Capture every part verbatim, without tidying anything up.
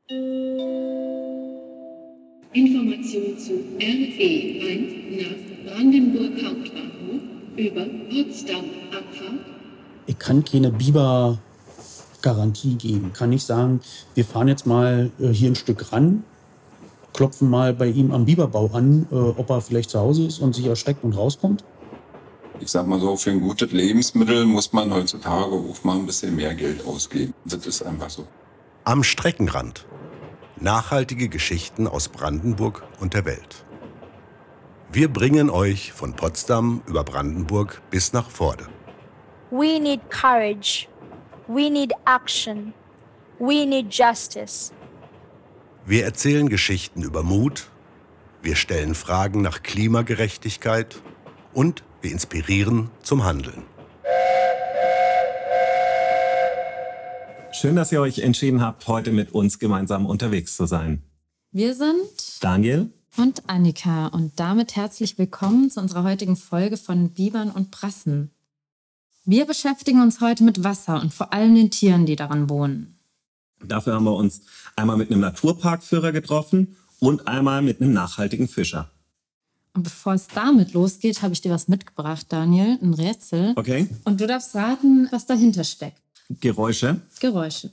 Information zu R E eins nach Brandenburg Hauptbahnhof über Potsdam Abfahrt. Ich kann keine Biber-Garantie geben. Kann nicht sagen, wir fahren jetzt mal äh, hier ein Stück ran, klopfen mal bei ihm am Biberbau an, äh, ob er vielleicht zu Hause ist und sich erschreckt und rauskommt. Ich sag mal so, für ein gutes Lebensmittel muss man heutzutage auch mal ein bisschen mehr Geld ausgeben. Das ist einfach so. Am Streckenrand. Nachhaltige Geschichten aus Brandenburg und der Welt. Wir bringen euch von Potsdam über Brandenburg bis nach Vorde. We need courage. We need action. We need justice. Wir erzählen Geschichten über Mut, wir stellen Fragen nach Klimagerechtigkeit und wir inspirieren zum Handeln. Schön, dass ihr euch entschieden habt, heute mit uns gemeinsam unterwegs zu sein. Wir sind Daniel und Annika und damit herzlich willkommen zu unserer heutigen Folge von Bibern und Brassen. Wir beschäftigen uns heute mit Wasser und vor allem den Tieren, die daran wohnen. Dafür haben wir uns einmal mit einem Naturparkführer getroffen und einmal mit einem nachhaltigen Fischer. Und bevor es damit losgeht, habe ich dir was mitgebracht, Daniel, ein Rätsel. Okay. Und du darfst raten, was dahinter steckt. Geräusche. Geräusche.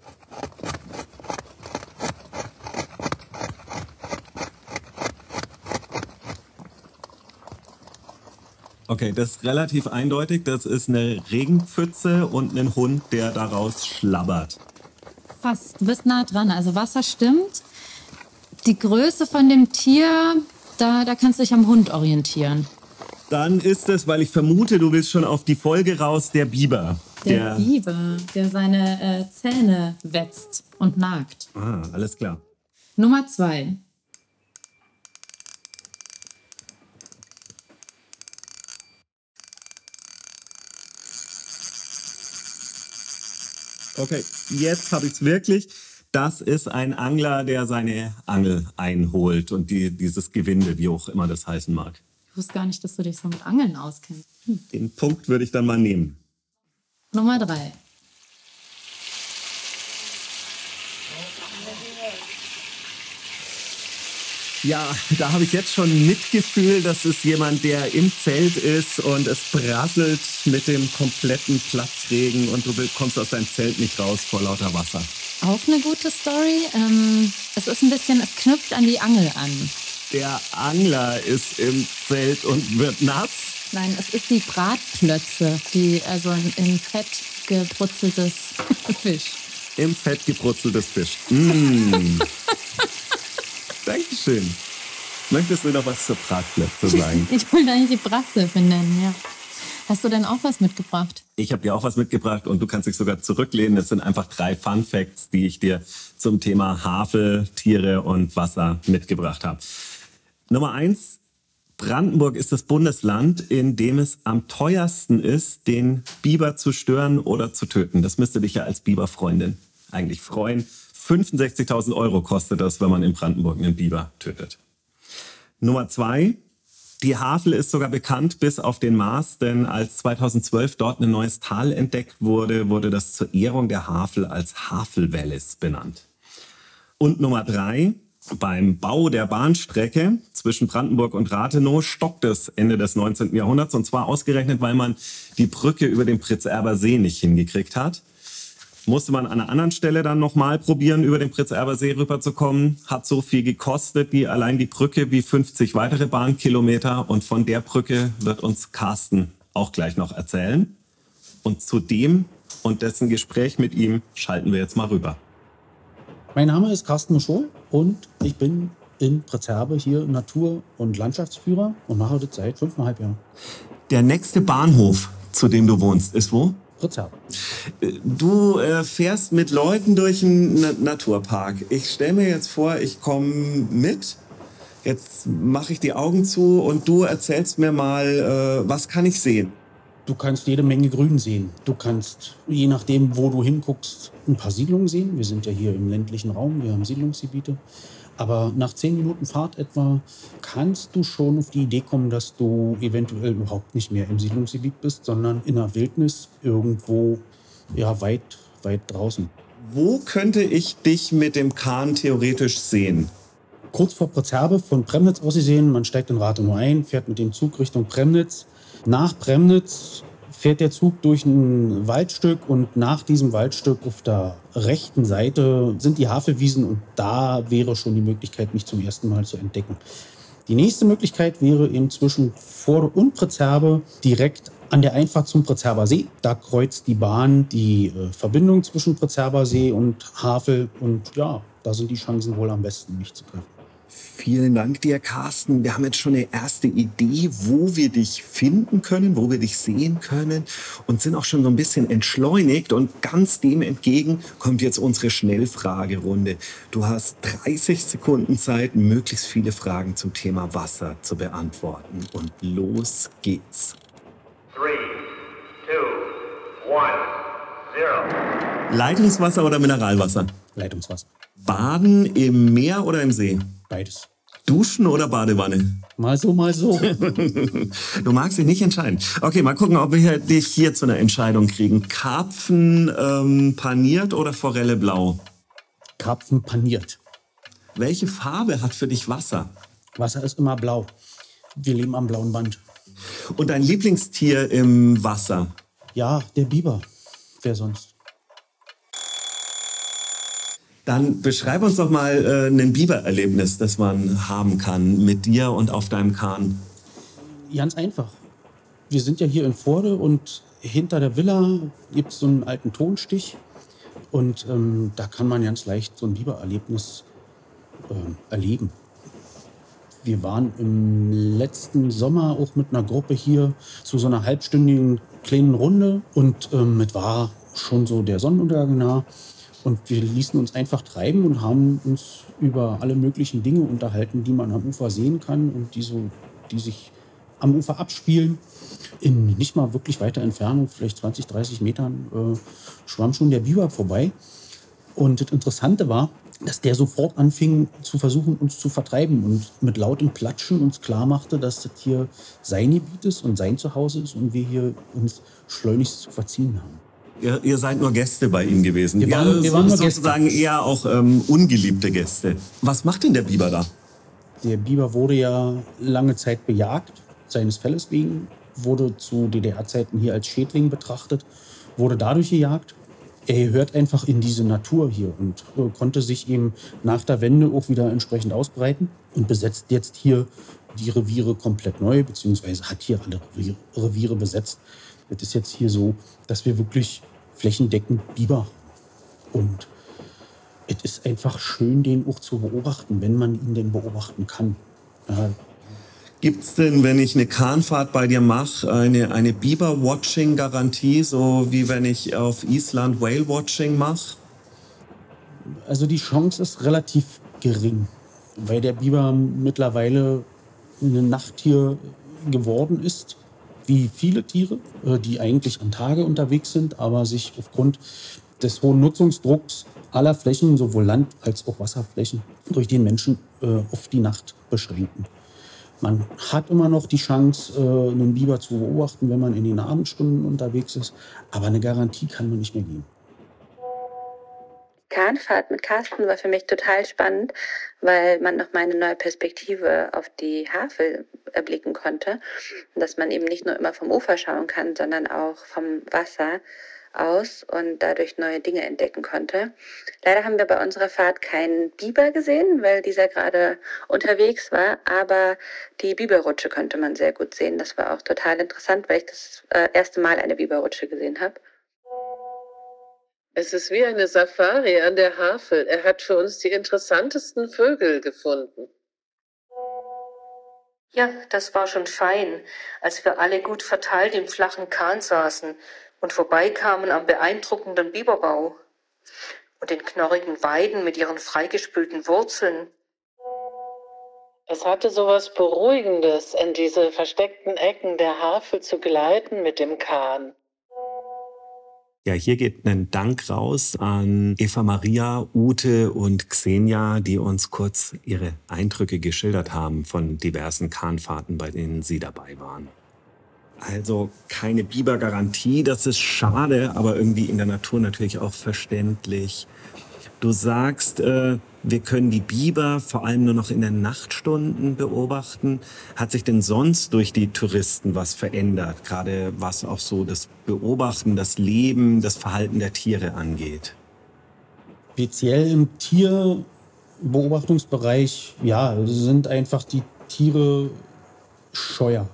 Okay, das ist relativ eindeutig. Das ist eine Regenpfütze und ein Hund, der daraus schlabbert. Fast. Du bist nah dran. Also Wasser stimmt. Die Größe von dem Tier, da, da kannst du dich am Hund orientieren. Dann ist es, weil ich vermute, du willst schon auf die Folge raus, der Biber. Der, der Biber, der seine äh, Zähne wetzt und nagt. Ah, alles klar. Nummer zwei. Okay, jetzt habe ich es wirklich. Das ist ein Angler, der seine Angel einholt und die, dieses Gewinde, wie auch immer das heißen mag. Ich wusste gar nicht, dass du dich so mit Angeln auskennst. Hm. Den Punkt würde ich dann mal nehmen. Nummer drei. Ja, da habe ich jetzt schon Mitgefühl. Das ist jemand, der im Zelt ist und es prasselt mit dem kompletten Platzregen und du kommst aus deinem Zelt nicht raus vor lauter Wasser. Auch eine gute Story. Ähm, es ist ein bisschen, es knüpft an die Angel an. Der Angler ist im Zelt und wird nass. Nein, es ist die Bratplötze, die also in Fett gebrutzeltes Fisch. Im Fett gebrutzeltes Fisch. Mmh. Dankeschön. Möchtest du noch was zur Bratplötze sagen? Ich wollte eigentlich die Brasse benennen, ja. Hast du denn auch was mitgebracht? Ich habe dir auch was mitgebracht und du kannst dich sogar zurücklehnen. Es sind einfach drei Fun Facts, die ich dir zum Thema Havel, Tiere und Wasser mitgebracht habe. Nummer eins. Brandenburg ist das Bundesland, in dem es am teuersten ist, den Biber zu stören oder zu töten. Das müsste dich ja als Biberfreundin eigentlich freuen. fünfundsechzigtausend Euro kostet das, wenn man in Brandenburg einen Biber tötet. Nummer zwei. Die Havel ist sogar bekannt bis auf den Mars, denn als zweitausendzwölf dort ein neues Tal entdeckt wurde, wurde das zur Ehrung der Havel als Havelwällis benannt. Und Nummer drei. Beim Bau der Bahnstrecke zwischen Brandenburg und Rathenow stockt es Ende des neunzehnten Jahrhunderts. Und zwar ausgerechnet, weil man die Brücke über den Pritzerber See nicht hingekriegt hat. Musste man an einer anderen Stelle dann nochmal probieren, über den Pritzerber See rüberzukommen. Hat so viel gekostet wie allein die Brücke wie fünfzig weitere Bahnkilometer. Und von der Brücke wird uns Carsten auch gleich noch erzählen. Und zu dem und dessen Gespräch mit ihm schalten wir jetzt mal rüber. Mein Name ist Carsten Muschol und ich bin in Pritzerbe hier Natur- und Landschaftsführer und mache das seit fünfeinhalb Jahren. Der nächste Bahnhof, zu dem du wohnst, ist wo? Pritzerbe. Du äh, fährst mit Leuten durch einen Na- Naturpark. Ich stelle mir jetzt vor, ich komme mit. Jetzt mache ich die Augen zu und du erzählst mir mal, äh, was kann ich sehen? Du kannst jede Menge Grün sehen. Du kannst, je nachdem, wo du hinguckst, ein paar Siedlungen sehen. Wir sind ja hier im ländlichen Raum, wir haben Siedlungsgebiete. Aber nach zehn Minuten Fahrt etwa kannst du schon auf die Idee kommen, dass du eventuell überhaupt nicht mehr im Siedlungsgebiet bist, sondern in der Wildnis irgendwo ja, weit, weit draußen. Wo könnte ich dich mit dem Kahn theoretisch sehen? Kurz vor Pretzerbe von Premnitz aus gesehen, man steigt in Rathenow ein, fährt mit dem Zug Richtung Premnitz. Nach Premnitz fährt der Zug durch ein Waldstück und nach diesem Waldstück auf der rechten Seite sind die Havelwiesen und da wäre schon die Möglichkeit, mich zum ersten Mal zu entdecken. Die nächste Möglichkeit wäre inzwischen vor und Pretzerbe direkt an der Einfahrt zum Pretzerber See. Da kreuzt die Bahn die äh, Verbindung zwischen Pretzerber See und Havel und ja, da sind die Chancen wohl am besten, mich zu treffen. Vielen Dank dir, Carsten. Wir haben jetzt schon eine erste Idee, wo wir dich finden können, wo wir dich sehen können und sind auch schon so ein bisschen entschleunigt. Und ganz dem entgegen kommt jetzt unsere Schnellfragerunde. Du hast dreißig Sekunden Zeit, möglichst viele Fragen zum Thema Wasser zu beantworten. Und los geht's. Three, two, one, zero. Leitungswasser oder Mineralwasser? Leitungswasser. Baden im Meer oder im See? Beides. Duschen oder Badewanne? Mal so, mal so. Du magst dich nicht entscheiden. Okay, mal gucken, ob wir dich hier zu einer Entscheidung kriegen. Karpfen ähm, paniert oder Forelle blau? Karpfen paniert. Welche Farbe hat für dich Wasser? Wasser ist immer blau. Wir leben am blauen Band. Und dein Lieblingstier im Wasser? Ja, der Biber. Wer sonst? Dann beschreib uns doch mal äh, ein Bibererlebnis, das man haben kann mit dir und auf deinem Kahn. Ganz einfach. Wir sind ja hier in Vorde und hinter der Villa gibt es so einen alten Tonstich. Und ähm, da kann man ganz leicht so ein Bibererlebnis ähm, erleben. Wir waren im letzten Sommer auch mit einer Gruppe hier zu so einer halbstündigen kleinen Runde. Und ähm, es war schon so der Sonnenuntergang nah. Und wir ließen uns einfach treiben und haben uns über alle möglichen Dinge unterhalten, die man am Ufer sehen kann und die, so, die sich am Ufer abspielen. In nicht mal wirklich weiter Entfernung, vielleicht zwanzig, dreißig Metern, äh, schwamm schon der Biber vorbei. Und das Interessante war, dass der sofort anfing zu versuchen, uns zu vertreiben und mit lautem Platschen uns klar machte, dass das hier sein Gebiet ist und sein Zuhause ist und wir hier uns schleunigst zu verziehen haben. Ihr, ihr seid nur Gäste bei ihm gewesen. Wir waren, ja, wir waren nur sozusagen Gäste. eher auch ähm, ungeliebte Gäste. Was macht denn der Biber da? Der Biber wurde ja lange Zeit bejagt, seines Felles wegen, wurde zu D D R-Zeiten hier als Schädling betrachtet, wurde dadurch gejagt. Er gehört einfach in diese Natur hier und äh, konnte sich eben nach der Wende auch wieder entsprechend ausbreiten und besetzt jetzt hier die Reviere komplett neu, beziehungsweise hat hier alle Reviere, Reviere besetzt. Es ist jetzt hier so, dass wir wirklich flächendeckend Biber haben. Und es ist einfach schön, den auch zu beobachten, wenn man ihn denn beobachten kann. Ja. Gibt's denn, wenn ich eine Kahnfahrt bei dir mache, eine, eine Biber-Watching-Garantie, so wie wenn ich auf Island Whale-Watching mache? Also die Chance ist relativ gering, weil der Biber mittlerweile ein Nachttier geworden ist, wie viele Tiere, die eigentlich am Tage unterwegs sind, aber sich aufgrund des hohen Nutzungsdrucks aller Flächen, sowohl Land- als auch Wasserflächen, durch den Menschen äh, auf die Nacht beschränken. Man hat immer noch die Chance, äh, einen Biber zu beobachten, wenn man in den Abendstunden unterwegs ist, aber eine Garantie kann man nicht mehr geben. Kahnfahrt mit Carsten war für mich total spannend, weil man nochmal eine neue Perspektive auf die Havel erblicken konnte. Und dass man eben nicht nur immer vom Ufer schauen kann, sondern auch vom Wasser aus und dadurch neue Dinge entdecken konnte. Leider haben wir bei unserer Fahrt keinen Biber gesehen, weil dieser gerade unterwegs war, aber die Biberrutsche konnte man sehr gut sehen. Das war auch total interessant, weil ich das äh, erste Mal eine Biberrutsche gesehen habe. Es ist wie eine Safari an der Havel. Er hat für uns die interessantesten Vögel gefunden. Ja, das war schon fein, als wir alle gut verteilt im flachen Kahn saßen und vorbeikamen am beeindruckenden Biberbau und den knorrigen Weiden mit ihren freigespülten Wurzeln. Es hatte sowas Beruhigendes, in diese versteckten Ecken der Havel zu gleiten mit dem Kahn. Ja, hier geht ein Dank raus an Eva Maria, Ute und Xenia, die uns kurz ihre Eindrücke geschildert haben von diversen Kahnfahrten, bei denen sie dabei waren. Also keine Bibergarantie, das ist schade, aber irgendwie in der Natur natürlich auch verständlich. Du sagst, äh, wir können die Biber vor allem nur noch in den Nachtstunden beobachten. Hat sich denn sonst durch die Touristen was verändert? Gerade was auch so das Beobachten, das Leben, das Verhalten der Tiere angeht? Speziell im Tierbeobachtungsbereich, ja, sind einfach die Tiere scheuer.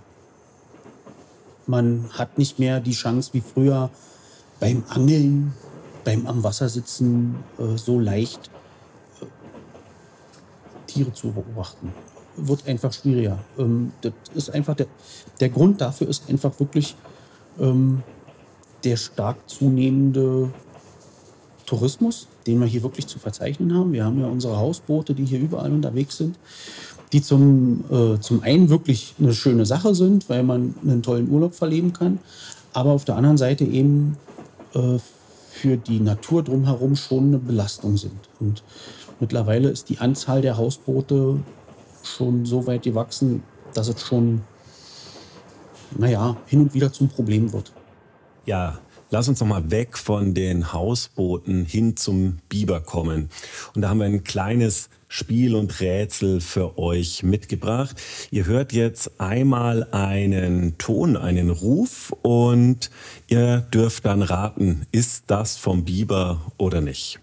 Man hat nicht mehr die Chance wie früher beim Angeln, beim am Wasser sitzen, äh, so leicht äh, Tiere zu beobachten. Wird einfach schwieriger. Ähm, das ist einfach der, der Grund dafür ist einfach wirklich ähm, der stark zunehmende Tourismus, den wir hier wirklich zu verzeichnen haben. Wir haben ja unsere Hausboote, die hier überall unterwegs sind, die zum, äh, zum einen wirklich eine schöne Sache sind, weil man einen tollen Urlaub verleben kann, aber auf der anderen Seite eben äh, für die Natur drumherum schon eine Belastung sind. Und mittlerweile ist die Anzahl der Hausboote schon so weit gewachsen, dass es schon, naja, hin und wieder zum Problem wird. Ja, lass uns noch mal weg von den Hausbooten hin zum Biber kommen. Und da haben wir ein kleines Spiel und Rätsel für euch mitgebracht. Ihr hört jetzt einmal einen Ton, einen Ruf und ihr dürft dann raten, ist das vom Biber oder nicht?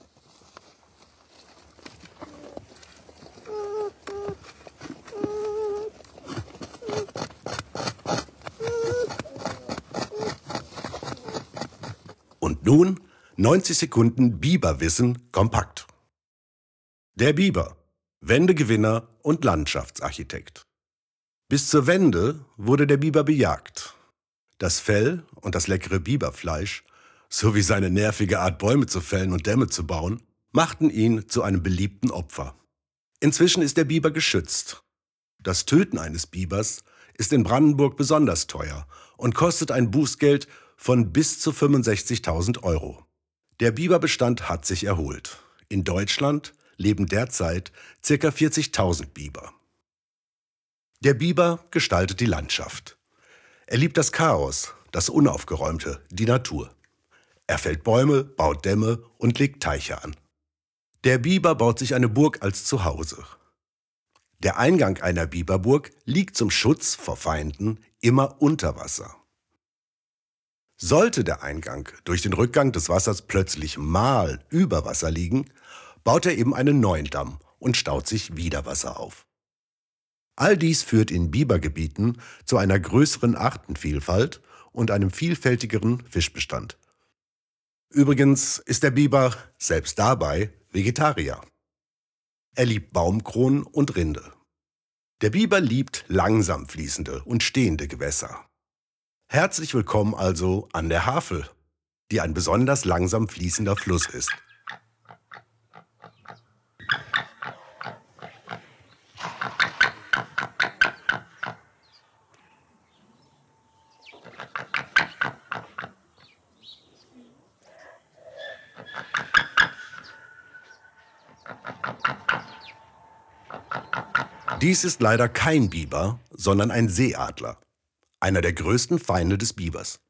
Und nun neunzig Sekunden Biberwissen kompakt. Der Biber, Wendegewinner und Landschaftsarchitekt. Bis zur Wende wurde der Biber bejagt. Das Fell und das leckere Biberfleisch sowie seine nervige Art, Bäume zu fällen und Dämme zu bauen, machten ihn zu einem beliebten Opfer. Inzwischen ist der Biber geschützt. Das Töten eines Bibers ist in Brandenburg besonders teuer und kostet ein Bußgeld von bis zu fünfundsechzigtausend Euro. Der Biberbestand hat sich erholt. In Deutschland leben derzeit ca. vierzigtausend Biber. Der Biber gestaltet die Landschaft. Er liebt das Chaos, das Unaufgeräumte, die Natur. Er fällt Bäume, baut Dämme und legt Teiche an. Der Biber baut sich eine Burg als Zuhause. Der Eingang einer Biberburg liegt zum Schutz vor Feinden immer unter Wasser. Sollte der Eingang durch den Rückgang des Wassers plötzlich mal über Wasser liegen, baut er eben einen neuen Damm und staut sich wieder Wasser auf. All dies führt in Bibergebieten zu einer größeren Artenvielfalt und einem vielfältigeren Fischbestand. Übrigens ist der Biber selbst dabei Vegetarier. Er liebt Baumkronen und Rinde. Der Biber liebt langsam fließende und stehende Gewässer. Herzlich willkommen also an der Havel, die ein besonders langsam fließender Fluss ist. Dies ist leider kein Biber, sondern ein Seeadler. Einer der größten Feinde des Bibers.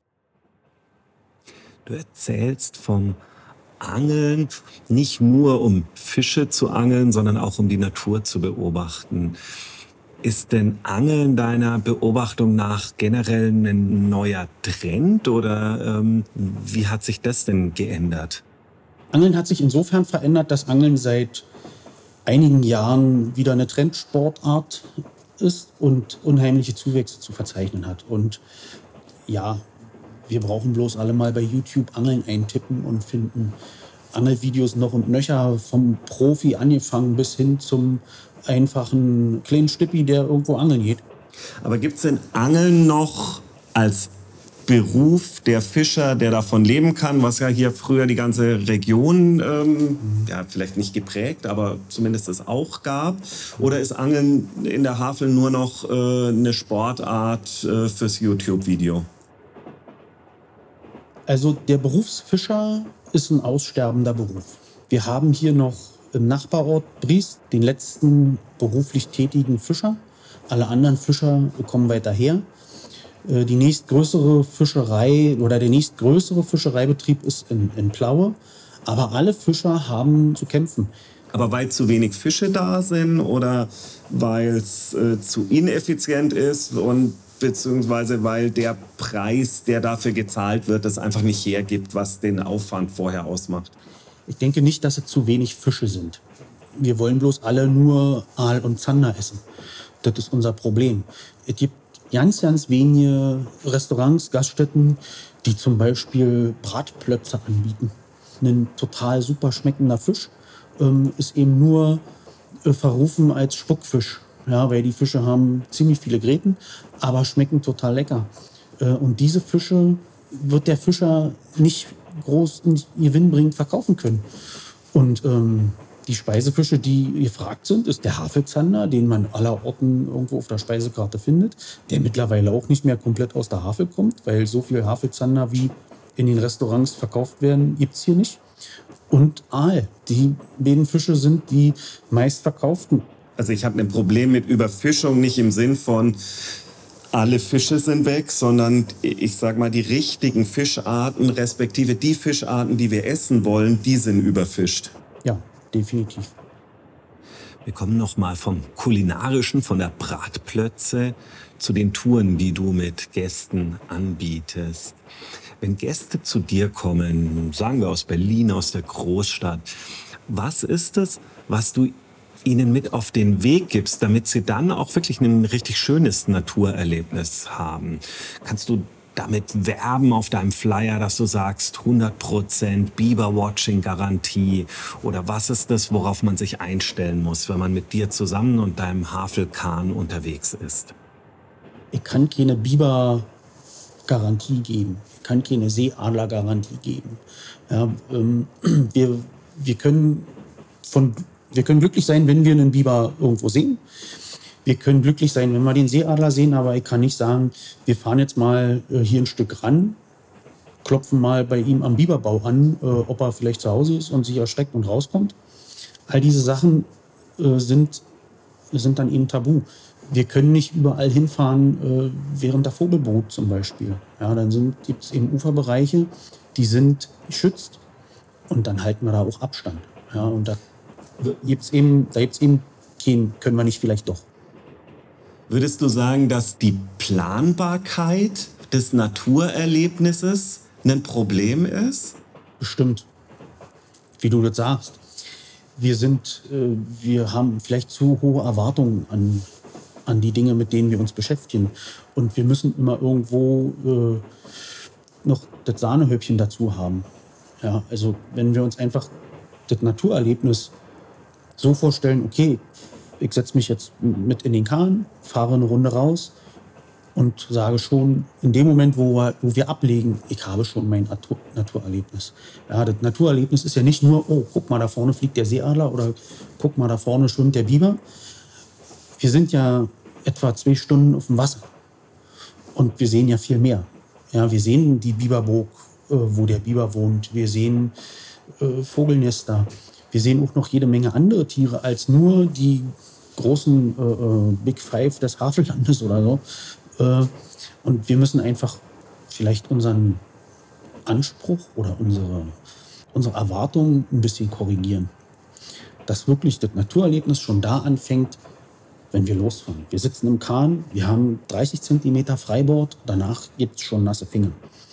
Du erzählst vom Angeln, nicht nur um Fische zu angeln, sondern auch um die Natur zu beobachten. Ist denn Angeln deiner Beobachtung nach generell ein neuer Trend oder ähm, wie hat sich das denn geändert? Angeln hat sich insofern verändert, dass Angeln seit einigen Jahren wieder eine Trendsportart ist und unheimliche Zuwächse zu verzeichnen hat. Und ja, wir brauchen bloß alle mal bei YouTube Angeln eintippen und finden Angelvideos noch und nöcher, vom Profi angefangen bis hin zum einfachen kleinen Stippi, der irgendwo angeln geht. Aber gibt es denn Angeln noch als Beruf der Fischer, der davon leben kann, was ja hier früher die ganze Region, ähm, ja vielleicht nicht geprägt, aber zumindest es auch gab? Oder ist Angeln in der Havel nur noch äh, eine Sportart äh, fürs YouTube-Video? Also der Berufsfischer ist ein aussterbender Beruf. Wir haben hier noch im Nachbarort Briest den letzten beruflich tätigen Fischer. Alle anderen Fischer kommen weiter her. Die nächstgrößere Fischerei oder der nächstgrößere Fischereibetrieb ist in, in Plaue. Aber alle Fischer haben zu kämpfen. Aber weil zu wenig Fische da sind oder weil es äh, zu ineffizient ist und beziehungsweise weil der Preis, der dafür gezahlt wird, das einfach nicht hergibt, was den Aufwand vorher ausmacht? Ich denke nicht, dass es zu wenig Fische sind. Wir wollen bloß alle nur Aal und Zander essen. Das ist unser Problem. Es gibt ganz, ganz wenige Restaurants, Gaststätten, die zum Beispiel Bratplötze anbieten. Ein total super schmeckender Fisch ähm, ist eben nur äh, verrufen als Spuckfisch. Ja, weil die Fische haben ziemlich viele Gräten, aber schmecken total lecker. Äh, und diese Fische wird der Fischer nicht groß gewinnbringend verkaufen können. Und ähm, die Speisefische, die gefragt sind, ist der Havelzander, den man allerorten irgendwo auf der Speisekarte findet, der mittlerweile auch nicht mehr komplett aus der Havel kommt, weil so viel Havelzander wie in den Restaurants verkauft werden, gibt es hier nicht. Und Aal. Die beiden Fische sind die meistverkauften. Also ich habe ein Problem mit Überfischung, nicht im Sinn von alle Fische sind weg, sondern ich sag mal, die richtigen Fischarten, respektive die Fischarten, die wir essen wollen, die sind überfischt. Ja, definitiv. Wir kommen noch mal vom Kulinarischen, von der Bratplötze zu den Touren, die du mit Gästen anbietest. Wenn Gäste zu dir kommen, sagen wir aus Berlin, aus der Großstadt, was ist es, was du ihnen mit auf den Weg gibst, damit sie dann auch wirklich ein richtig schönes Naturerlebnis haben? Kannst du damit werben auf deinem Flyer, dass du sagst hundert Prozent Biber-Watching-Garantie? Oder was ist das, worauf man sich einstellen muss, wenn man mit dir zusammen und deinem Havelkahn unterwegs ist? Ich kann keine Biber-Garantie geben. Ich kann keine Seeadler-Garantie geben. Ja, ähm, wir, wir, können von, wir können glücklich sein, wenn wir einen Biber irgendwo sehen. Wir können glücklich sein, wenn wir den Seeadler sehen, aber ich kann nicht sagen, wir fahren jetzt mal äh, hier ein Stück ran, klopfen mal bei ihm am Biberbau an, äh, ob er vielleicht zu Hause ist und sich erschreckt und rauskommt. All diese Sachen äh, sind, sind dann eben tabu. Wir können nicht überall hinfahren äh, während der Vogelbrut zum Beispiel. Ja, dann gibt es eben Uferbereiche, die sind geschützt und dann halten wir da auch Abstand. Ja, und da gibt es eben, da gibt's eben keinen, können wir nicht vielleicht doch. Würdest du sagen, dass die Planbarkeit des Naturerlebnisses ein Problem ist? Bestimmt. Wie du das sagst. Wir sind, äh, wir haben vielleicht zu hohe Erwartungen an, an die Dinge, mit denen wir uns beschäftigen. Und wir müssen immer irgendwo äh, noch das Sahnehäubchen dazu haben. Ja, also wenn wir uns einfach das Naturerlebnis so vorstellen, okay, ich setze mich jetzt mit in den Kahn, fahre eine Runde raus und sage schon, in dem Moment, wo wir, wo wir ablegen, ich habe schon mein Natur, Naturerlebnis. Ja, das Naturerlebnis ist ja nicht nur, oh, guck mal, da vorne fliegt der Seeadler oder guck mal, da vorne schwimmt der Biber. Wir sind ja etwa zwei Stunden auf dem Wasser und wir sehen ja viel mehr. Ja, wir sehen die Biberburg, äh, wo der Biber wohnt. Wir sehen äh, Vogelnester. Wir sehen auch noch jede Menge andere Tiere als nur die großen äh, äh, Big Five des Havellandes oder so. Äh, und wir müssen einfach vielleicht unseren Anspruch oder unsere, unsere Erwartungen ein bisschen korrigieren. Dass wirklich das Naturerlebnis schon da anfängt, wenn wir losfahren. Wir sitzen im Kahn, wir haben dreißig Zentimeter Freibord, danach gibt es schon nasse Finger.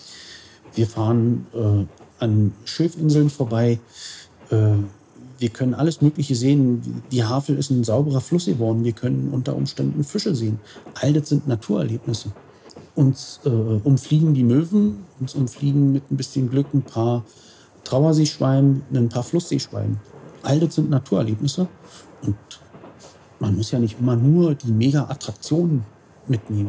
Wir fahren äh, an Schilfinseln vorbei, äh, wir können alles Mögliche sehen. Die Havel ist ein sauberer Fluss geworden. Wir können unter Umständen Fische sehen. All das sind Naturerlebnisse. Uns äh, umfliegen die Möwen, uns umfliegen mit ein bisschen Glück ein paar Trauerseeschwalben, ein paar Flussseeschwalben. All das sind Naturerlebnisse. Und man muss ja nicht immer nur die Mega-Attraktionen mitnehmen.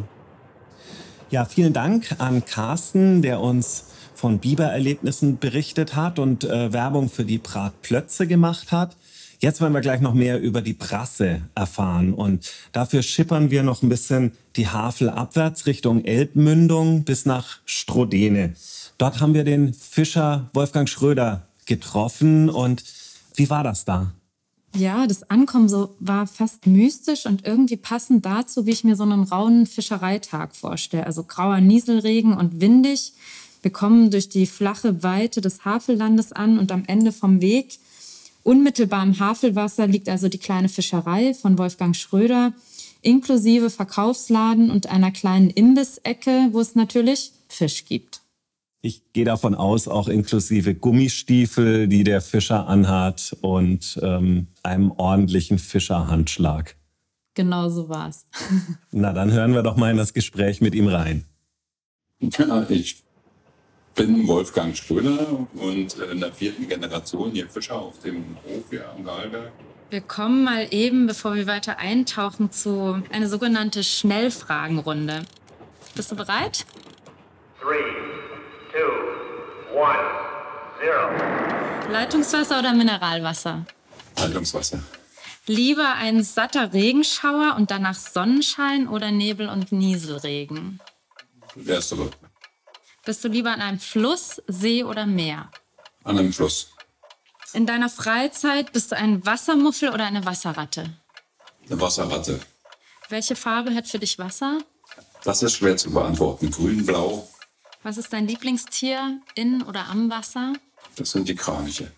Ja, vielen Dank an Carsten, der uns von Bibererlebnissen berichtet hat und äh, Werbung für die Bratplötze gemacht hat. Jetzt wollen wir gleich noch mehr über die Brasse erfahren und dafür schippern wir noch ein bisschen die Havel abwärts Richtung Elbmündung bis nach Strodene. Dort haben wir den Fischer Wolfgang Schröder getroffen und wie war das da? Ja, das Ankommen so war fast mystisch und irgendwie passend dazu, wie ich mir so einen rauen Fischereitag vorstelle. Also grauer Nieselregen und windig. Wir kommen durch die flache Weite des Havellandes an und am Ende vom Weg, unmittelbar im Havelwasser, liegt also die kleine Fischerei von Wolfgang Schröder, inklusive Verkaufsladen und einer kleinen Imbissecke, wo es natürlich Fisch gibt. Ich gehe davon aus, auch inklusive Gummistiefel, die der Fischer anhat und ähm, einem ordentlichen Fischerhandschlag. Genau so war's. Na, dann hören wir doch mal in das Gespräch mit ihm rein. Ja, ich bin Wolfgang Schröder und in der vierten Generation hier Fischer auf dem Hof hier am Gahlberg. Wir kommen mal eben, bevor wir weiter eintauchen, zu einer sogenannten Schnellfragenrunde. Bist du bereit? Three, two, one, zero. Leitungswasser oder Mineralwasser? Leitungswasser. Lieber ein satter Regenschauer und danach Sonnenschein oder Nebel- und Nieselregen? Erstere. Bist du lieber an einem Fluss, See oder Meer? An einem Fluss. In deiner Freizeit bist du ein Wassermuffel oder eine Wasserratte? Eine Wasserratte. Welche Farbe hat für dich Wasser? Das ist schwer zu beantworten. Grün, blau, Was ist dein Lieblingstier in oder am Wasser? das sind die Kraniche.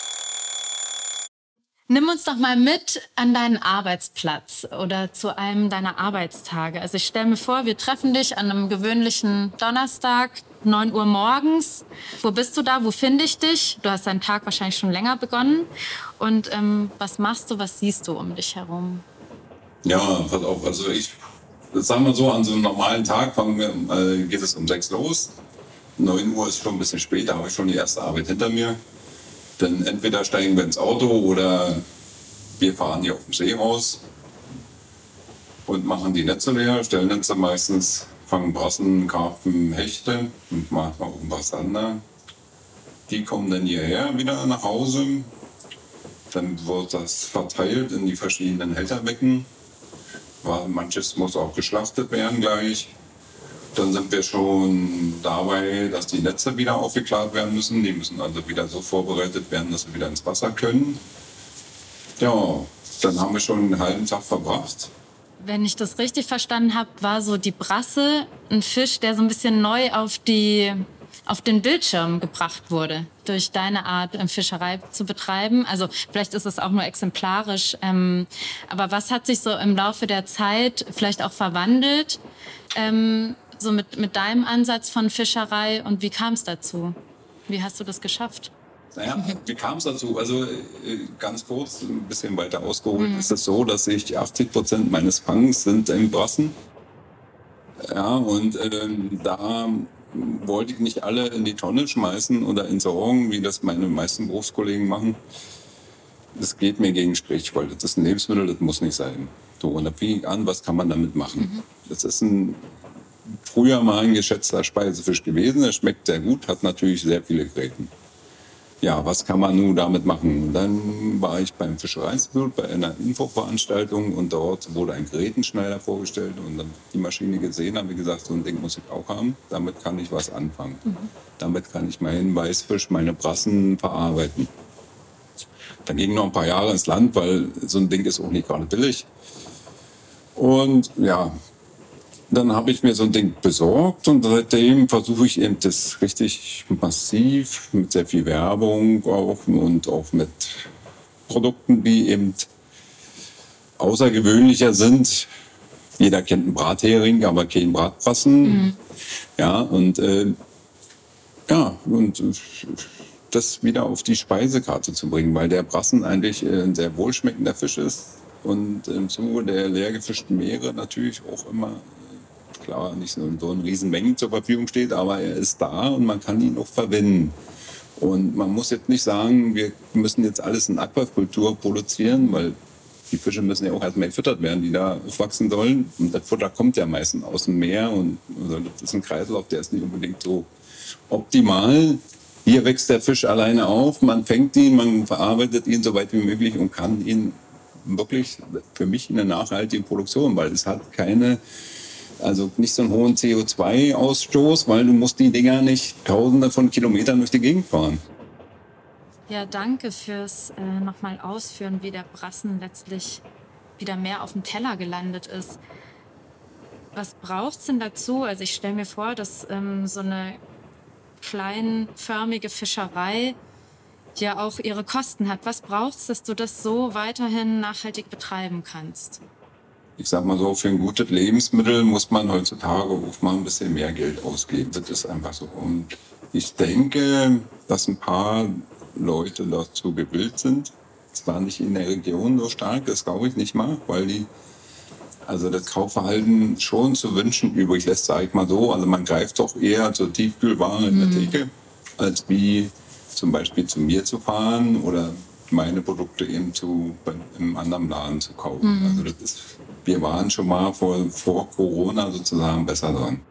Nimm uns doch mal mit an deinen Arbeitsplatz oder zu einem deiner Arbeitstage. Also ich stelle mir vor, wir treffen dich an einem gewöhnlichen Donnerstag, neun Uhr morgens. Wo bist du da? Wo finde ich dich? Du hast deinen Tag wahrscheinlich schon länger begonnen. Und ähm, was machst du, was siehst du um dich herum? Ja, pass auf, also ich, sagen wir so, an so einem normalen Tag fangen wir, äh, geht es um sechs los. neun Uhr ist schon ein bisschen später, habe ich schon die erste Arbeit hinter mir. Dann entweder steigen wir ins Auto oder wir fahren hier auf dem See raus und machen die Netze leer, stellen Netze meistens, fangen Brassen, Karpfen, Hechte und manchmal auch was anderes. Die kommen dann hierher wieder nach Hause. Dann wird das verteilt in die verschiedenen Hälterbecken. Weil manches muss auch geschlachtet werden gleich. Dann sind wir schon dabei, dass die Netze wieder aufgeklärt werden müssen. Die müssen also wieder so vorbereitet werden, dass sie wieder ins Wasser können. Ja, dann haben wir schon einen halben Tag verbracht. Wenn ich das richtig verstanden habe, war so die Brasse ein Fisch, der so ein bisschen neu auf, die, auf den Bildschirm gebracht wurde, durch deine Art, Fischerei zu betreiben. Also vielleicht ist es auch nur exemplarisch. Ähm, aber was hat sich so im Laufe der Zeit vielleicht auch verwandelt? Ähm, so mit, mit deinem Ansatz von Fischerei und wie kam es dazu? Wie hast du das geschafft? Naja, wie kam es dazu? Also äh, ganz kurz, ein bisschen weiter ausgeholt, mhm. ist es so, dass ich achtzig Prozent meines Fangs sind in Brassen. Ja, und ähm, da wollte ich nicht alle in die Tonne schmeißen oder entsorgen, wie das meine meisten Berufskollegen machen. Das geht mir gegen Strich, weil das ist ein Lebensmittel, das muss nicht sein. So, und da fing ich an, was kann man damit machen? Mhm. Das ist ein früher mal ein geschätzter Speisefisch gewesen, der schmeckt sehr gut, hat natürlich sehr viele Gräten. Ja, was kann man nun damit machen? Dann war ich beim Fischereiinstitut bei einer Infoveranstaltung und dort wurde ein Grätenschneider vorgestellt und dann die Maschine gesehen, habe ich gesagt, so ein Ding muss ich auch haben, damit kann ich was anfangen. Mhm. Damit kann ich meinen Weißfisch, meine Brassen verarbeiten. Dann ging noch ein paar Jahre ins Land, weil so ein Ding ist auch nicht gerade billig. Und ja, dann habe ich mir so ein Ding besorgt und seitdem versuche ich eben das richtig massiv mit sehr viel Werbung auch und auch mit Produkten, die eben außergewöhnlicher sind. Jeder kennt einen Brathering, aber keinen Bratbrassen. Mhm. Ja, und äh, ja, und das wieder auf die Speisekarte zu bringen, weil der Brassen eigentlich ein sehr wohlschmeckender Fisch ist und im Zuge der leer gefischten Meere natürlich auch immer klar nicht so in so einen riesen Mengen zur Verfügung steht, aber er ist da und man kann ihn auch verwenden. Und man muss jetzt nicht sagen, wir müssen jetzt alles in Aquakultur produzieren, weil die Fische müssen ja auch erstmal gefüttert werden, die da aufwachsen sollen. Und das Futter kommt ja meistens aus dem Meer und also das ist ein Kreislauf, der ist nicht unbedingt so optimal. Hier wächst der Fisch alleine auf, man fängt ihn, man verarbeitet ihn so weit wie möglich und kann ihn wirklich für mich eine nachhaltige Produktion, weil es hat keine Also nicht so einen hohen C O zwei Ausstoß, weil du musst die Dinger nicht tausende von Kilometern durch die Gegend fahren. Ja, danke fürs äh, nochmal Ausführen, wie der Brassen letztlich wieder mehr auf dem Teller gelandet ist. Was braucht es denn dazu? Also ich stelle mir vor, dass ähm, so eine kleinförmige Fischerei ja auch ihre Kosten hat. Was brauchst du, dass du das so weiterhin nachhaltig betreiben kannst? Ich sag mal so, für ein gutes Lebensmittel muss man heutzutage auch mal ein bisschen mehr Geld ausgeben. Das ist einfach so. Und ich denke, dass ein paar Leute dazu gewillt sind. Zwar nicht in der Region so stark, das glaube ich nicht mal, weil die also das Kaufverhalten schon zu wünschen übrig lässt, sage ich mal so. Also man greift doch eher zur Tiefkühlware in der Theke, als wie zum Beispiel zu mir zu fahren oder meine Produkte eben zu im anderen Laden zu kaufen. Mhm. Also das ist, wir waren schon mal vor, vor Corona sozusagen besser dran.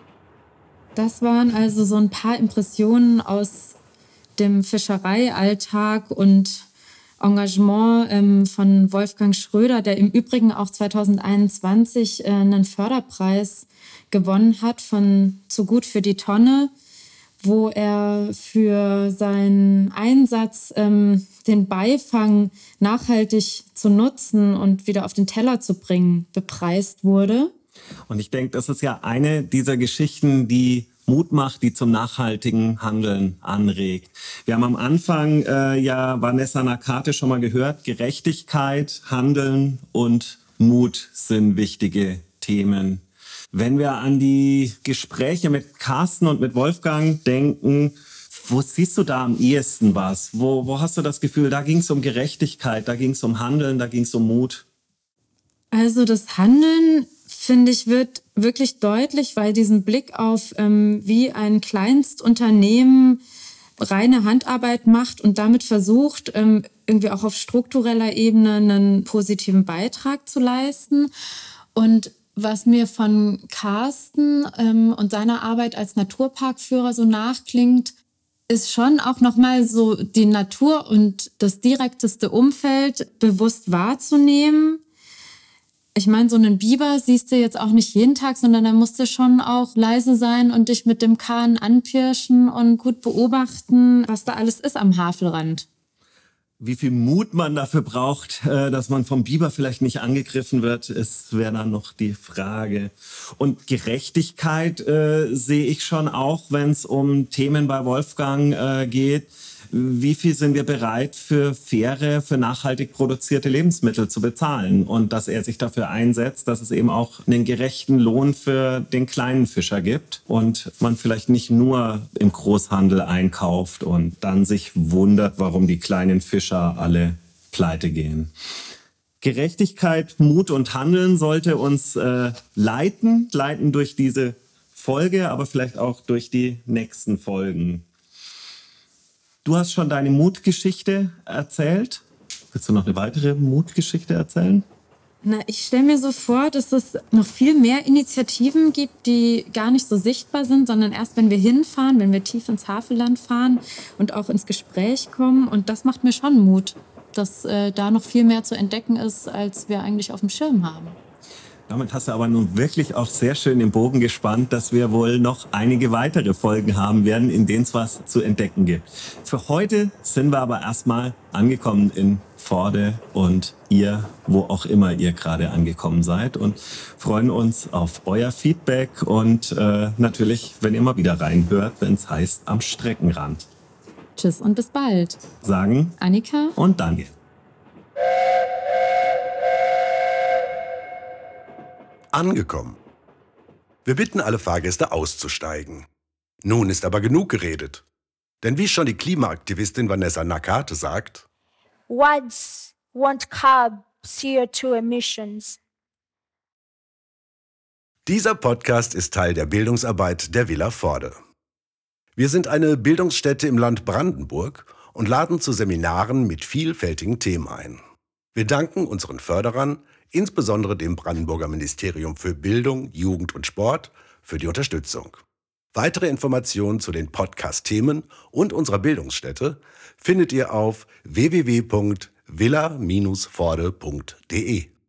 Das waren also so ein paar Impressionen aus dem Fischereialltag und Engagement ähm, von Wolfgang Schröder, der im Übrigen auch zwanzig einundzwanzig äh, einen Förderpreis gewonnen hat von Zu gut für die Tonne, wo er für seinen Einsatz, ähm, den Beifang nachhaltig zu nutzen und wieder auf den Teller zu bringen, bepreist wurde. Und ich denke, das ist ja eine dieser Geschichten, die Mut macht, die zum nachhaltigen Handeln anregt. Wir haben am Anfang äh, ja Vanessa Nakate schon mal gehört, Gerechtigkeit, Handeln und Mut sind wichtige Themen. Wenn wir an die Gespräche mit Carsten und mit Wolfgang denken, wo siehst du da am ehesten was? Wo, wo hast du das Gefühl, da ging es um Gerechtigkeit, da ging es um Handeln, da ging es um Mut? Also das Handeln, finde ich, wird wirklich deutlich, weil diesen Blick auf, ähm, wie ein Kleinstunternehmen reine Handarbeit macht und damit versucht, ähm, irgendwie auch auf struktureller Ebene einen positiven Beitrag zu leisten. Und was mir von Carsten ähm, und seiner Arbeit als Naturparkführer so nachklingt, ist schon auch nochmal so die Natur und das direkteste Umfeld bewusst wahrzunehmen. Ich meine, so einen Biber siehst du jetzt auch nicht jeden Tag, sondern da musst du schon auch leise sein und dich mit dem Kahn anpirschen und gut beobachten, was da alles ist am Havelrand. Wie viel Mut man dafür braucht, dass man vom Biber vielleicht nicht angegriffen wird, ist wäre dann noch die Frage. Und Gerechtigkeit äh, sehe ich schon auch, wenn es um Themen bei Wolfgang äh, geht. Wie viel sind wir bereit, für faire, für nachhaltig produzierte Lebensmittel zu bezahlen? Und dass er sich dafür einsetzt, dass es eben auch einen gerechten Lohn für den kleinen Fischer gibt und man vielleicht nicht nur im Großhandel einkauft und dann sich wundert, warum die kleinen Fischer alle pleite gehen. Gerechtigkeit, Mut und Handeln sollte uns äh, leiten, leiten durch diese Folge, aber vielleicht auch durch die nächsten Folgen. Du hast schon deine Mutgeschichte erzählt. Willst du noch eine weitere Mutgeschichte erzählen? Na, ich stelle mir so vor, dass es noch viel mehr Initiativen gibt, die gar nicht so sichtbar sind, sondern erst, wenn wir hinfahren, wenn wir tief ins Havelland fahren und auch ins Gespräch kommen. Und das macht mir schon Mut, dass äh, da noch viel mehr zu entdecken ist, als wir eigentlich auf dem Schirm haben. Damit hast du aber nun wirklich auch sehr schön den Bogen gespannt, dass wir wohl noch einige weitere Folgen haben werden, in denen es was zu entdecken gibt. Für heute sind wir aber erstmal angekommen in Vorde und ihr, wo auch immer ihr gerade angekommen seid, und freuen uns auf euer Feedback und äh, natürlich, wenn ihr mal wieder reinhört, wenn es heißt Am Streckenrand. Tschüss und bis bald. Sagen Annika und Daniel. Angekommen. Wir bitten alle Fahrgäste auszusteigen. Nun ist aber genug geredet. Denn wie schon die Klimaaktivistin Vanessa Nakate sagt, Words won't curb C O two emissions. Dieser Podcast ist Teil der Bildungsarbeit der Villa Vorde. Wir sind eine Bildungsstätte im Land Brandenburg und laden zu Seminaren mit vielfältigen Themen ein. Wir danken unseren Förderern, insbesondere dem Brandenburger Ministerium für Bildung, Jugend und Sport, für die Unterstützung. Weitere Informationen zu den Podcast-Themen und unserer Bildungsstätte findet ihr auf w w w punkt villa Bindestrich vorde punkt de.